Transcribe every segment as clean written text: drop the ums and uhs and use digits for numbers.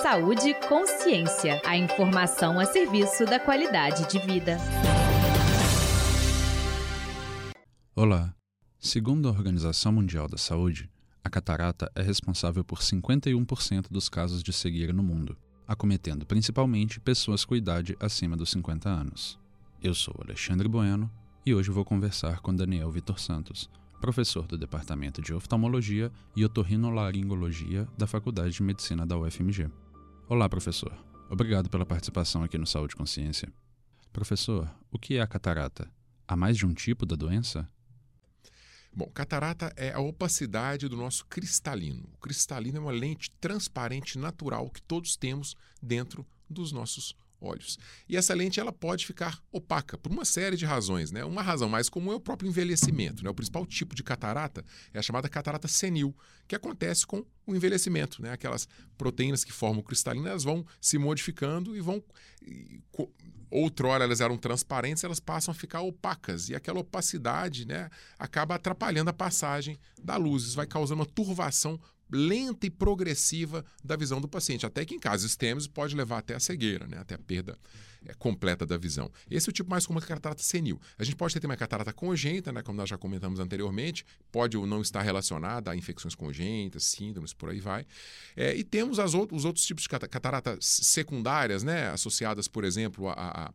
Saúde e Consciência. A informação a serviço da qualidade de vida. Olá. Segundo a Organização Mundial da Saúde, a catarata é responsável por 51% dos casos de cegueira no mundo, acometendo principalmente pessoas com idade acima dos 50 anos. Eu sou Alexandre Bueno e hoje vou conversar com Daniel Vitor Santos, professor do Departamento de Oftalmologia e Otorrinolaringologia da Faculdade de Medicina da UFMG. Olá, professor. Obrigado pela participação aqui no Saúde e Consciência. Professor, o que é a catarata? Há mais de um tipo da doença? Bom, catarata é a opacidade do nosso cristalino. O cristalino é uma lente transparente natural que todos temos dentro dos nossos olhos. E essa lente ela pode ficar opaca por uma série de razões, né? Uma razão mais comum é o próprio envelhecimento, né? O principal tipo de catarata é a chamada catarata senil, que acontece com o envelhecimento, né? Aquelas proteínas que formam o cristalino, elas vão se modificando e vão... Outrora elas eram transparentes, elas passam a ficar opacas e aquela opacidade, né, acaba atrapalhando a passagem da luz. Isso vai causando uma turvação lenta e progressiva da visão do paciente, até que em casos extremos pode levar até a cegueira, né, até a perda completa da visão. Esse é o tipo mais comum da catarata senil. A gente pode ter uma catarata congênita, né, como nós já comentamos anteriormente, pode ou não estar relacionada a infecções congênitas, síndromes, por aí vai. E temos os outros tipos de cataratas secundárias, né, associadas, por exemplo,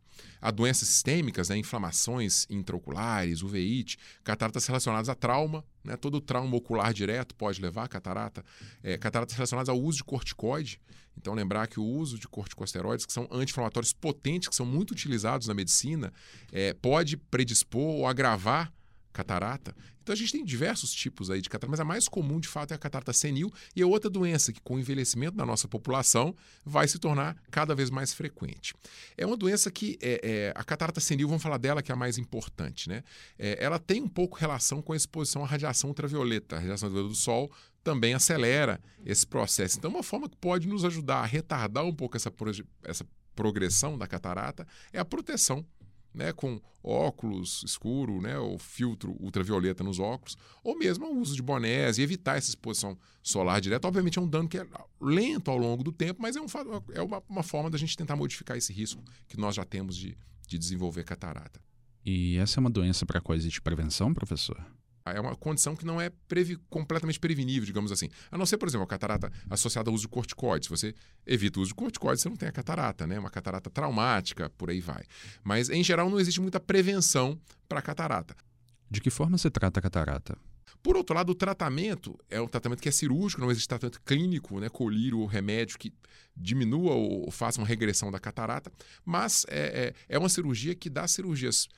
a doenças sistêmicas, né, inflamações intraoculares, uveíte, cataratas relacionadas a trauma, né, todo trauma ocular direto pode levar a catarata, cataratas relacionadas ao uso de corticoide. Então, lembrar que o uso de corticosteroides, que são anti-inflamatórios potentes, que são muito utilizados na medicina, pode predispor ou agravar catarata. Então, a gente tem diversos tipos aí de catarata, mas a mais comum, de fato, é a catarata senil e é outra doença que, com o envelhecimento da nossa população, vai se tornar cada vez mais frequente. É uma doença que, a catarata senil, vamos falar dela, que é a mais importante, né? Ela tem um pouco relação com a exposição à radiação ultravioleta. A radiação ultravioleta do sol também acelera esse processo. Então, uma forma que pode nos ajudar a retardar um pouco essa progressão da catarata é a proteção, né, com óculos escuro, né, ou filtro ultravioleta nos óculos, ou mesmo o uso de bonés e evitar essa exposição solar direta. Obviamente é um dano que é lento ao longo do tempo, mas é uma forma da gente tentar modificar esse risco que nós já temos de desenvolver catarata. E essa é uma doença para qual existe prevenção, professor? É uma condição que não é completamente prevenível, digamos assim. A não ser, por exemplo, a catarata associada ao uso de corticoides. Se você evita o uso de corticoides, você não tem a catarata, né? Uma catarata traumática, por aí vai. Mas, em geral, não existe muita prevenção para a catarata. De que forma se trata a catarata? Por outro lado, o tratamento é um tratamento que é cirúrgico, não existe tratamento clínico, né, colírio ou remédio que diminua ou faça uma regressão da catarata, mas é uma cirurgia que das cirurgias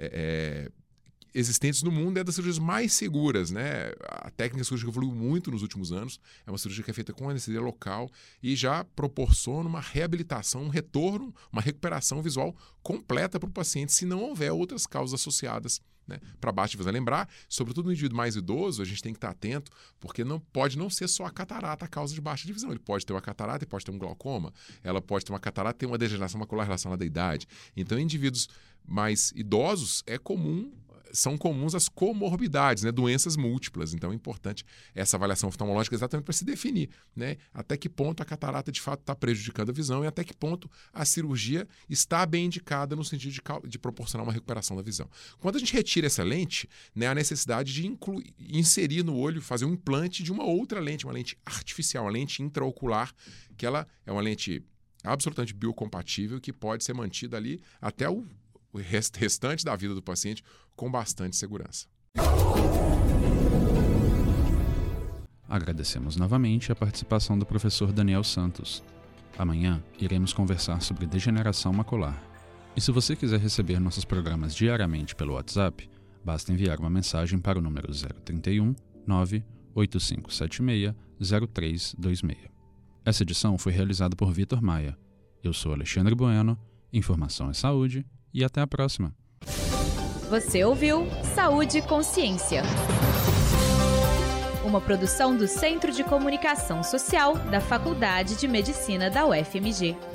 existentes no mundo é das cirurgias mais seguras, né? A técnica cirúrgica evoluiu muito nos últimos anos, é uma cirurgia que é feita com anestesia local e já proporciona uma reabilitação, um retorno, uma recuperação visual completa para o paciente, se não houver outras causas associadas, né, para baixa visão. Lembrar, sobretudo no indivíduo mais idoso, a gente tem que estar atento, porque pode não ser só a catarata a causa de baixa visão. Ele pode ter uma catarata e pode ter um glaucoma, ela pode ter uma catarata e ter uma degeneração macular relacionada à idade. Então, em indivíduos mais idosos, são comuns as comorbidades, né? Doenças múltiplas. Então é importante essa avaliação oftalmológica exatamente para se definir, né, até que ponto a catarata de fato está prejudicando a visão e até que ponto a cirurgia está bem indicada no sentido de proporcionar uma recuperação da visão. Quando a gente retira essa lente, né, a necessidade de inserir no olho, fazer um implante de uma outra lente, uma lente artificial, uma lente intraocular, que ela é uma lente absolutamente biocompatível que pode ser mantida ali até o restante da vida do paciente com bastante segurança. Agradecemos novamente a participação do professor Daniel Santos. Amanhã iremos conversar sobre degeneração macular. E se você quiser receber nossos programas diariamente pelo WhatsApp, basta enviar uma mensagem para o número 031 98576 0326. Essa edição foi realizada por Vitor Maia. Eu sou Alexandre Bueno, informação é saúde e até a próxima. Você ouviu Saúde e Consciência. Uma produção do Centro de Comunicação Social da Faculdade de Medicina da UFMG.